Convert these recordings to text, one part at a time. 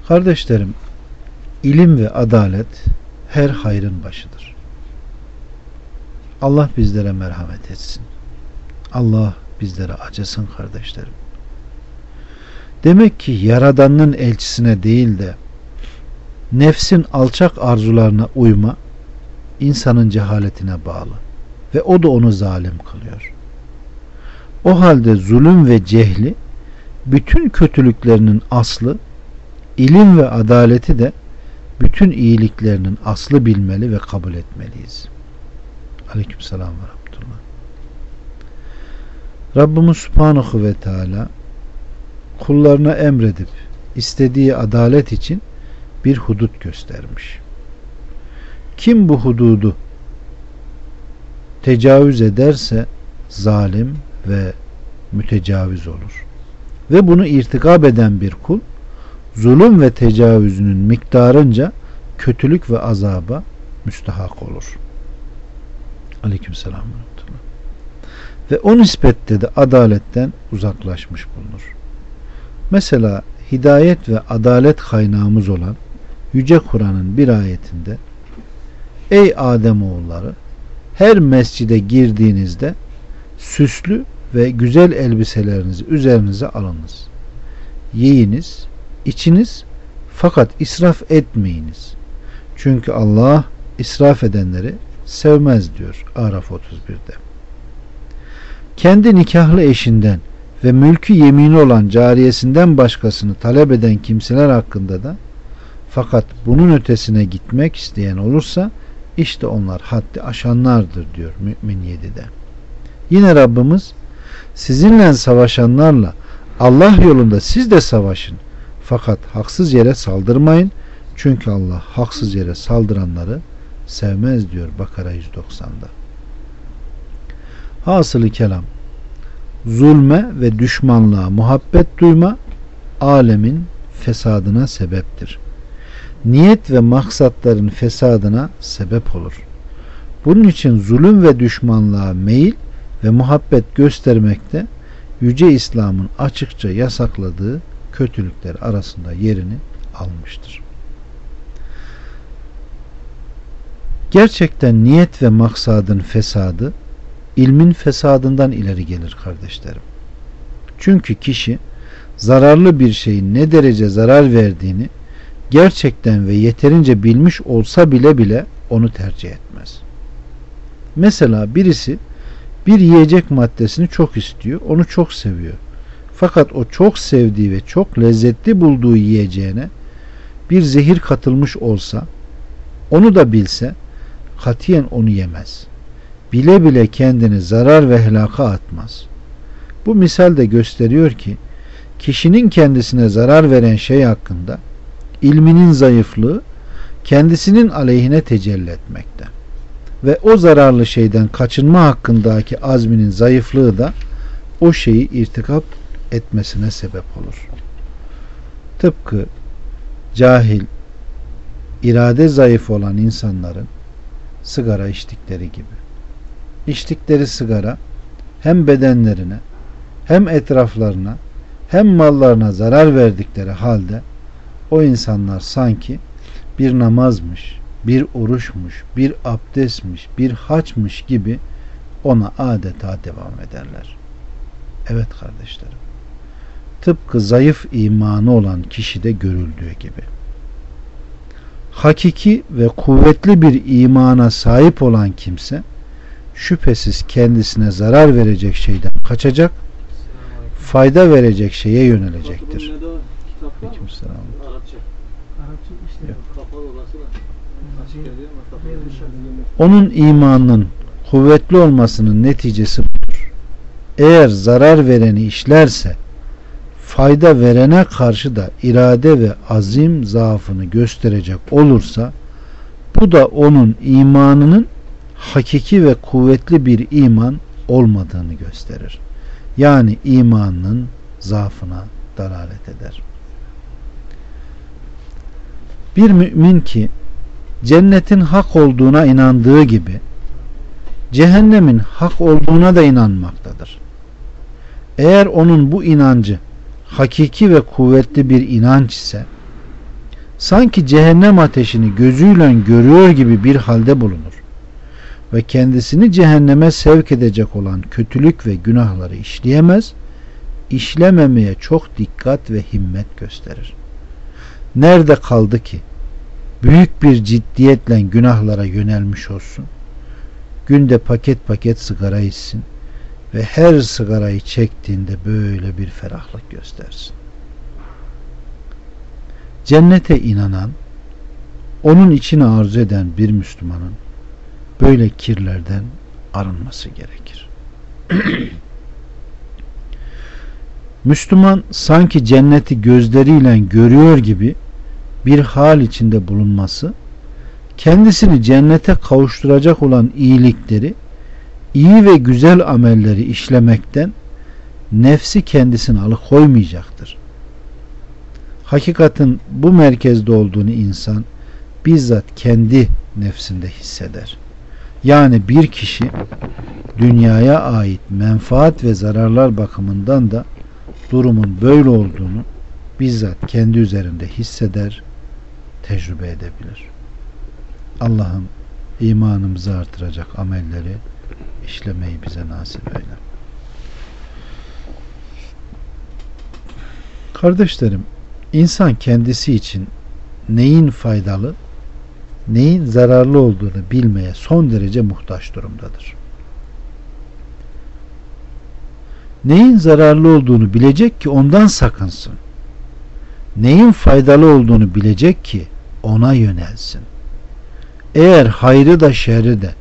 Kardeşlerim, ilim ve adalet her hayrın başıdır. Allah bizlere merhamet etsin. Allah bizlere acısın kardeşlerim. Demek ki Yaradan'ın elçisine değil de nefsin alçak arzularına uyma insanın cehaletine bağlı ve o da onu zalim kılıyor. O halde zulüm ve cehli bütün kötülüklerinin aslı, ilim ve adaleti de bütün iyiliklerinin aslı bilmeli ve kabul etmeliyiz. Aleykümselam ve rahmetullah. Rabbimiz Subhanahu ve Teala kullarına emredip istediği adalet için bir hudut göstermiş. Kim bu hududu tecavüz ederse zalim ve mütecaviz olur. Ve bunu irtikab eden bir kul zulüm ve tecavüzünün miktarınca kötülük ve azaba müstahak olur. Aleykümselam ve rahmetullah. Ve o nispette de adaletten uzaklaşmış bulunur. Mesela hidayet ve adalet kaynağımız olan Yüce Kur'an'ın bir ayetinde ey Ademoğulları, her mescide girdiğinizde süslü ve güzel elbiselerinizi üzerinize alınız. Yiyiniz, içiniz, fakat israf etmeyiniz. Çünkü Allah israf edenleri sevmez diyor Araf 31'de. Kendi nikahlı eşinden ve mülkü yemini olan cariyesinden başkasını talep eden kimseler hakkında da fakat bunun ötesine gitmek isteyen olursa işte onlar haddi aşanlardır diyor Mü'min 7'de. Yine Rabbimiz sizinle savaşanlarla Allah yolunda siz de savaşın fakat haksız yere saldırmayın çünkü Allah haksız yere saldıranları sevmez diyor Bakara 190'da. Hasılı kelam, zulme ve düşmanlığa muhabbet duyma alemin fesadına sebeptir. Niyet ve maksatların fesadına sebep olur. Bunun için zulüm ve düşmanlığa meyil ve muhabbet göstermekte Yüce İslam'ın açıkça yasakladığı kötülükler arasında yerini almıştır. Gerçekten niyet ve maksadın fesadı ilmin fesadından ileri gelir kardeşlerim. Çünkü kişi zararlı bir şeyin ne derece zarar verdiğini gerçekten ve yeterince bilmiş olsa bile onu tercih etmez. Mesela birisi bir yiyecek maddesini çok istiyor, onu çok seviyor. Fakat o çok sevdiği ve çok lezzetli bulduğu yiyeceğine bir zehir katılmış olsa, onu da bilse katiyen onu yemez. Bile bile kendini zarar ve helaka atmaz. Bu misal de gösteriyor ki kişinin kendisine zarar veren şey hakkında ilminin zayıflığı kendisinin aleyhine tecelli etmekte. Ve o zararlı şeyden kaçınma hakkındaki azminin zayıflığı da o şeyi irtikap etmesine sebep olur. Tıpkı cahil, irade zayıf olan insanların sigara içtikleri gibi. İçtikleri sigara hem bedenlerine hem etraflarına hem mallarına zarar verdikleri halde o insanlar sanki bir namazmış, bir oruçmuş, bir abdestmiş, bir haçmış gibi ona adeta devam ederler. Evet kardeşlerim. Tıpkı zayıf imanı olan kişide görüldüğü gibi. Hakiki ve kuvvetli bir imana sahip olan kimse şüphesiz kendisine zarar verecek şeyden kaçacak, fayda verecek şeye yönelecektir. Onun imanının kuvvetli olmasının neticesi budur. Eğer zarar vereni işlerse fayda verene karşı da irade ve azim zaafını gösterecek olursa bu da onun imanının hakiki ve kuvvetli bir iman olmadığını gösterir. Yani imanının zaafına dalalet eder. Bir mümin ki cennetin hak olduğuna inandığı gibi cehennemin hak olduğuna da inanmaktadır. Eğer onun bu inancı hakiki ve kuvvetli bir inanç ise sanki cehennem ateşini gözüyle görüyor gibi bir halde bulunur ve kendisini cehenneme sevk edecek olan kötülük ve günahları işleyemez, işlememeye çok dikkat ve himmet gösterir. Nerede kaldı ki büyük bir ciddiyetle günahlara yönelmiş olsun, günde paket paket sigara içsin ve her sigarayı çektiğinde böyle bir ferahlık göstersin. Cennete inanan, onun içini arzu eden bir Müslümanın böyle kirlerden arınması gerekir. Müslüman sanki cenneti gözleriyle görüyor gibi bir hal içinde bulunması, kendisini cennete kavuşturacak olan iyilikleri, iyi ve güzel amelleri işlemekten nefsi kendisini alıkoymayacaktır. Hakikatin bu merkezde olduğunu insan bizzat kendi nefsinde hisseder. Yani bir kişi dünyaya ait menfaat ve zararlar bakımından da durumun böyle olduğunu bizzat kendi üzerinde hisseder, tecrübe edebilir. Allah'ım imanımızı artıracak amelleri işlemeyi bize nasip eyle. Kardeşlerim, insan kendisi için neyin faydalı, neyin zararlı olduğunu bilmeye son derece muhtaç durumdadır. Neyin zararlı olduğunu bilecek ki ondan sakınsın. Neyin faydalı olduğunu bilecek ki ona yönelsin. Eğer hayrı da şerri de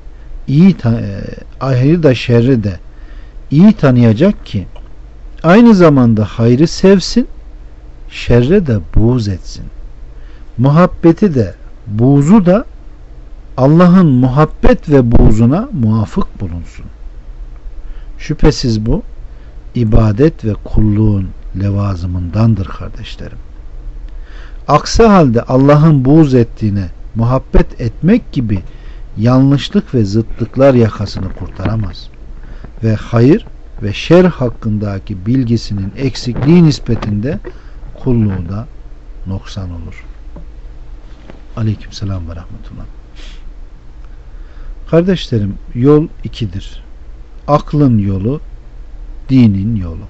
iyi tanıyacak ki aynı zamanda hayrı sevsin, şerre de buğz etsin. Muhabbeti de buğzu da Allah'ın muhabbet ve buğzuna muvafık bulunsun. Şüphesiz bu ibadet ve kulluğun levazımındandır kardeşlerim. Aksi halde Allah'ın buğz ettiğine muhabbet etmek gibi yanlışlık ve zıtlıklar yakasını kurtaramaz ve hayır ve şer hakkındaki bilgisinin eksikliği nispetinde kulluğu da noksan olur. Aleykümselam ve rahmetullah. Kardeşlerim, yol ikidir. Aklın yolu, dinin yolu.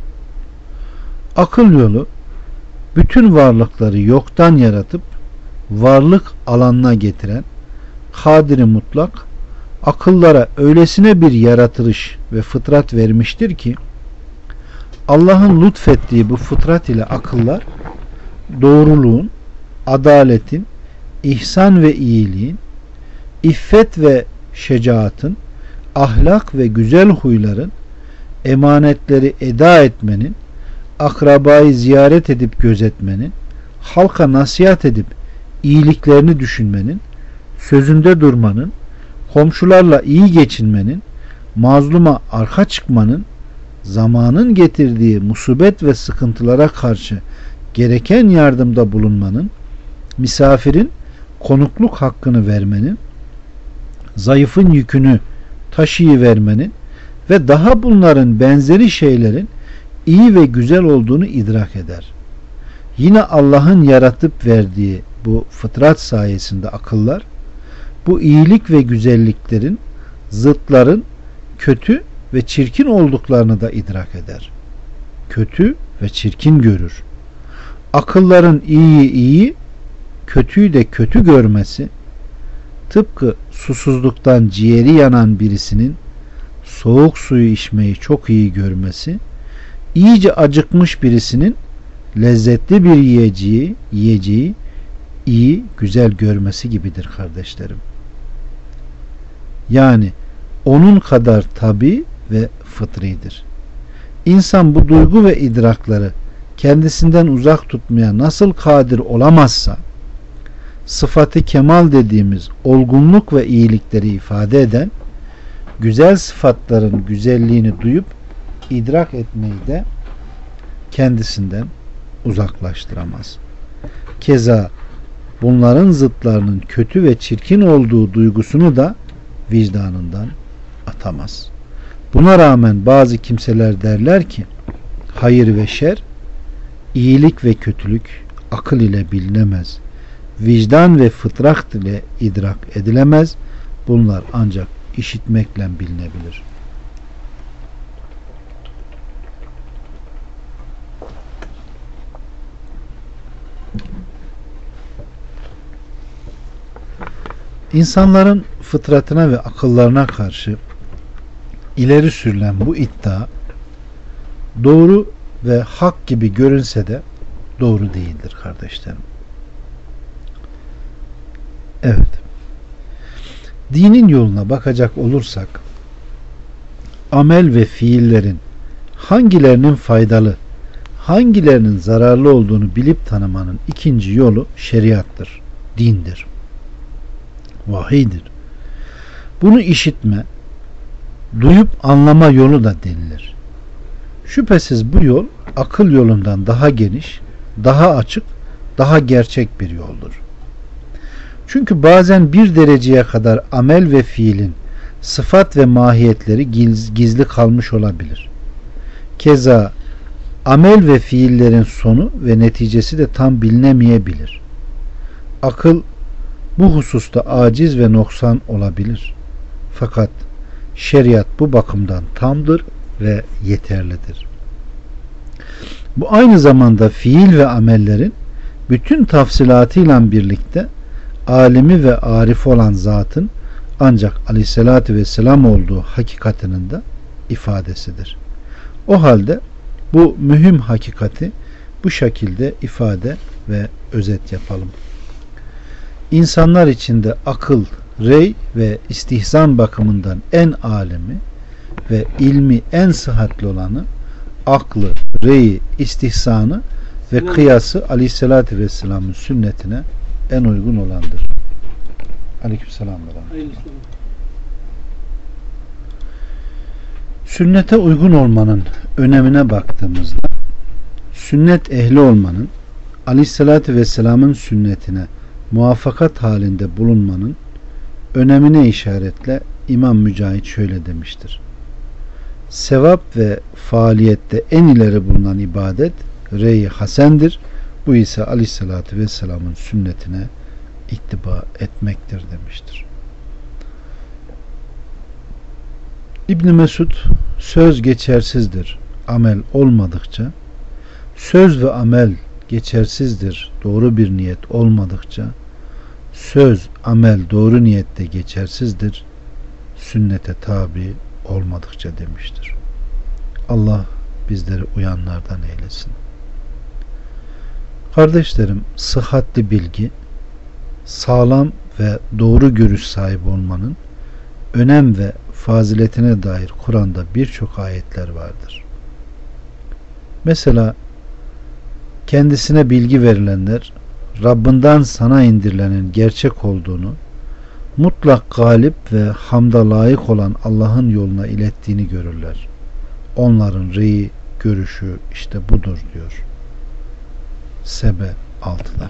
Akıl yolu, bütün varlıkları yoktan yaratıp varlık alanına getiren Kadir-i Mutlak, akıllara öylesine bir yaratılış ve fıtrat vermiştir ki Allah'ın lütfettiği bu fıtrat ile akıllar doğruluğun, adaletin, ihsan ve iyiliğin, iffet ve şecaatın, ahlak ve güzel huyların, emanetleri eda etmenin, akrabayı ziyaret edip gözetmenin, halka nasihat edip iyiliklerini düşünmenin, sözünde durmanın, komşularla iyi geçinmenin, mazluma arka çıkmanın, zamanın getirdiği musibet ve sıkıntılara karşı gereken yardımda bulunmanın, misafirin konukluk hakkını vermenin, zayıfın yükünü taşıyıvermenin ve daha bunların benzeri şeylerin iyi ve güzel olduğunu idrak eder. Yine Allah'ın yaratıp verdiği bu fıtrat sayesinde akıllar bu iyilik ve güzelliklerin, zıtların kötü ve çirkin olduklarını da idrak eder. Kötü ve çirkin görür. Akılların iyiyi iyi, kötüyü de kötü görmesi, tıpkı susuzluktan ciğeri yanan birisinin soğuk suyu içmeyi çok iyi görmesi, iyice acıkmış birisinin lezzetli bir yiyeceği iyi, güzel görmesi gibidir kardeşlerim. Yani onun kadar tabii ve fıtridir. İnsan bu duygu ve idrakları kendisinden uzak tutmaya nasıl kadir olamazsa, sıfatı kemal dediğimiz olgunluk ve iyilikleri ifade eden güzel sıfatların güzelliğini duyup idrak etmeyi de kendisinden uzaklaştıramaz. Keza bunların zıtlarının kötü ve çirkin olduğu duygusunu da vicdanından atamaz. Buna rağmen bazı kimseler derler ki hayır ve şer, iyilik ve kötülük akıl ile bilinemez. vicdan ve fıtrat ile idrak edilemez. Bunlar ancak işitmekle bilinebilir. İnsanların fıtratına ve akıllarına karşı ileri sürülen bu iddia doğru ve hak gibi görünse de doğru değildir kardeşlerim. Evet. Dinin yoluna bakacak olursak amel ve fiillerin hangilerinin faydalı, hangilerinin zararlı olduğunu bilip tanımanın ikinci yolu şeriattır, dindir, vahiydir. Bunu işitme, duyup anlama yolu da denilir. Şüphesiz bu yol akıl yolundan daha geniş, daha açık, daha gerçek bir yoldur. Çünkü bazen bir dereceye kadar amel ve fiilin sıfat ve mahiyetleri gizli kalmış olabilir. Keza amel ve fiillerin sonu ve neticesi de tam bilinemeyebilir. Akıl bu hususta aciz ve noksan olabilir. Fakat şeriat bu bakımdan tamdır ve yeterlidir. Bu aynı zamanda fiil ve amellerin bütün tafsilatıyla birlikte alimi ve arif olan zatın ancak aleyhissalatü vesselam olduğu hakikatinin de ifadesidir. O halde bu mühim hakikati bu şekilde ifade ve özet yapalım. İnsanlar içinde akıl, rey ve istihzan bakımından en alimi ve ilmi en sıhhatli olanı, aklı, reyi, istihsanı ve kıyası aleyhissalatü vesselamın sünnetine en uygun olandır. Aleykümselam. Sünnete uygun olmanın önemine baktığımızda sünnet ehli olmanın aleyhissalatü vesselamın sünnetine muvaffakat halinde bulunmanın önemine işaretle İmam Mücahit şöyle demiştir. Sevap ve faaliyette en ileri bulunan ibadet rey-i hasendir. Bu ise aleyhissalatü vesselamın sünnetine ittiba etmektir demiştir. İbn Mesud söz geçersizdir amel olmadıkça, söz ve amel geçersizdir doğru bir niyet olmadıkça, söz, amel doğru niyette geçersizdir sünnete tabi olmadıkça demiştir. Allah bizleri uyanlardan eylesin. Kardeşlerim, sıhhatli bilgi, sağlam ve doğru görüş sahibi olmanın önem ve faziletine dair Kur'an'da birçok ayetler vardır. Mesela kendisine bilgi verilenler Rabbinden sana indirilenin gerçek olduğunu, mutlak galip ve hamda layık olan Allah'ın yoluna ilettiğini görürler. Onların reyi, görüşü işte budur diyor. Sebe 6'da.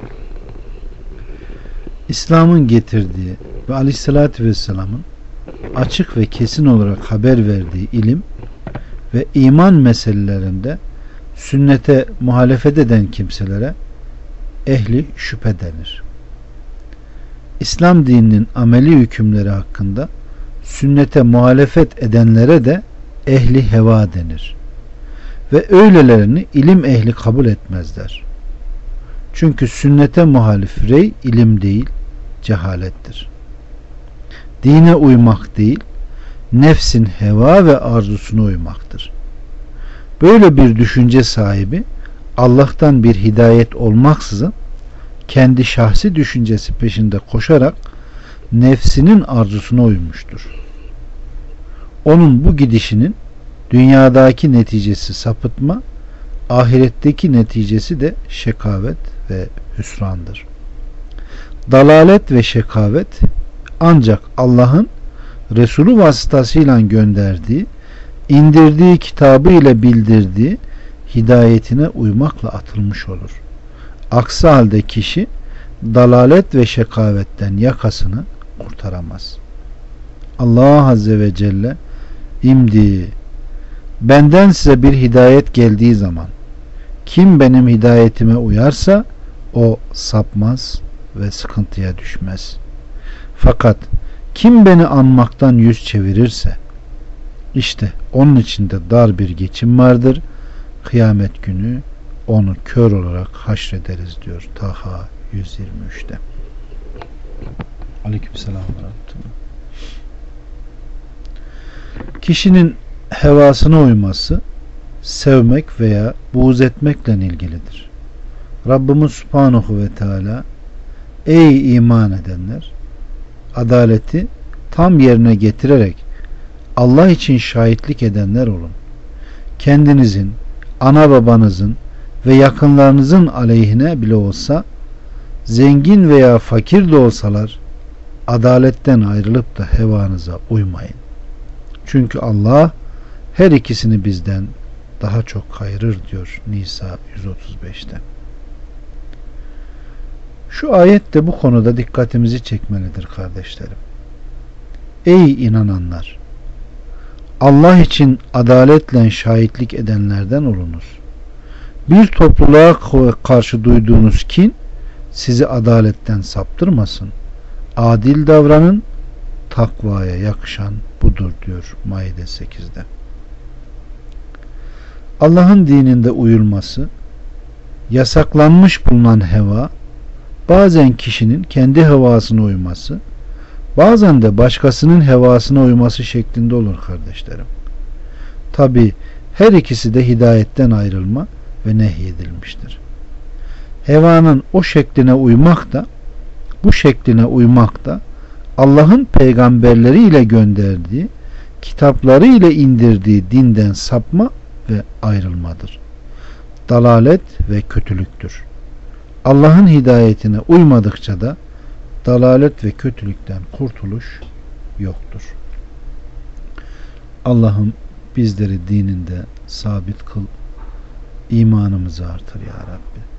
İslam'ın getirdiği ve aleyhissalatü vesselamın açık ve kesin olarak haber verdiği ilim ve iman meselelerinde sünnete muhalefet eden kimselere ehli şüphe denir. İslam dininin ameli hükümleri hakkında sünnete muhalefet edenlere de ehli heva denir. Ve öylelerini ilim ehli kabul etmezler. Çünkü sünnete muhalif rey ilim değil, cehalettir. Dine uymak değil, nefsin heva ve arzusuna uymaktır. Böyle bir düşünce sahibi Allah'tan bir hidayet olmaksızın kendi şahsi düşüncesi peşinde koşarak nefsinin arzusuna uymuştur. Onun bu gidişinin dünyadaki neticesi sapıtma, ahiretteki neticesi de şekavet ve hüsrandır. Dalalet ve şekavet ancak Allah'ın Resulü vasıtasıyla gönderdiği, indirdiği kitabı ile bildirdiği hidayetine uymakla atılmış olur. Aksi halde kişi dalalet ve şekavetten yakasını kurtaramaz. Allah Azze ve Celle imdi benden size bir hidayet geldiği zaman kim benim hidayetime uyarsa o sapmaz, ve sıkıntıya düşmez. Fakat kim beni anmaktan yüz çevirirse işte onun içinde dar bir geçim vardır. Kıyamet günü onu kör olarak haşrederiz diyor Taha 123'te. Aleykümselam ve rahmetullah. Kişinin hevasına uyması sevmek veya buğz etmekle ilgilidir. Rabbimiz Subhanahu ve Teala ey iman edenler, adaleti tam yerine getirerek Allah için şahitlik edenler olun. Kendinizin, ana babanızın ve yakınlarınızın aleyhine bile olsa, zengin veya fakir de olsalar adaletten ayrılıp da hevanıza uymayın. Çünkü Allah her ikisini bizden daha çok kayırır diyor Nisa 135'te. Şu ayet de bu konuda dikkatimizi çekmelidir kardeşlerim. Ey inananlar! Allah için adaletle şahitlik edenlerden olunuz. Bir topluluğa karşı duyduğunuz kin sizi adaletten saptırmasın. Adil davranın, takvaya yakışan budur diyor Maide 8'de. Allah'ın dininde uyulması, yasaklanmış bulunan heva, bazen kişinin kendi hevasına uyması, bazen de başkasının hevasına uyması şeklinde olur kardeşlerim. Tabi her ikisi de hidayetten ayrılma ve nehyedilmiştir. Hevanın o şekline uymak da, bu şekline uymak da Allah'ın peygamberleri ile gönderdiği, kitapları ile indirdiği dinden sapma ve ayrılmadır. Dalalet ve kötülüktür. Allah'ın hidayetine uymadıkça da dalalet ve kötülükten kurtuluş yoktur. Allah'ım bizleri dininde sabit kıl, imanımızı artır ya Rabbi.